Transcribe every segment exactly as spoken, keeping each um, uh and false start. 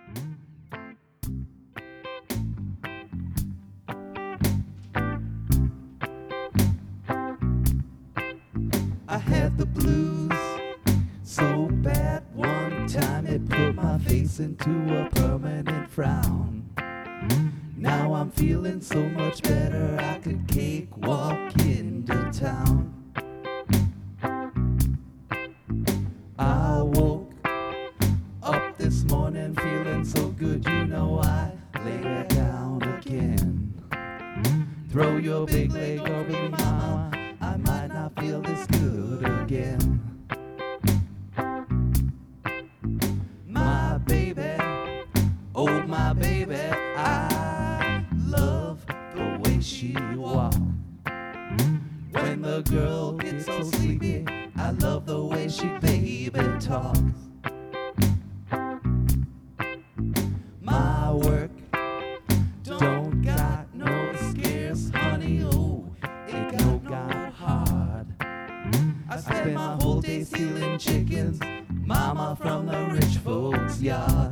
I had the blues so bad one time it put my face into a permanent frown. Now I'm feeling so much better I could cakewalk into town. I woke up this morning feeling so good, you know I lay back down again. Throw your big leg over me, mama, I might not feel this good again. My baby, oh my baby, I love the way she walks. When the girl gets so sleepy, I love the way she baby talks. My work don't got no scarce honey, oh, it don't got hard. I spend my whole day stealing chickens, mama, from the rich folks' yard.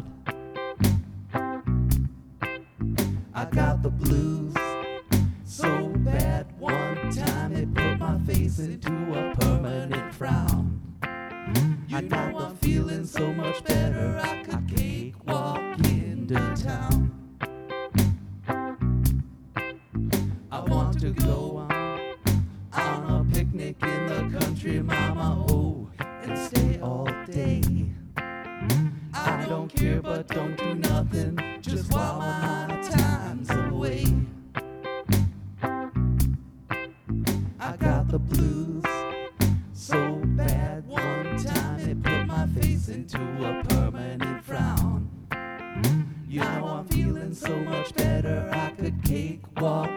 I got the blues so bad one time it put my face into a permanent frown. You know I'm feeling so much better I could cakewalk into town. I want to go on, on a picnic in the country, mama, oh, and stay all day. I don't care but don't do nothing, just while my time's away. I got the blues so bad one time it put my face into a permanent frown. You know I'm feeling so much better I could cakewalk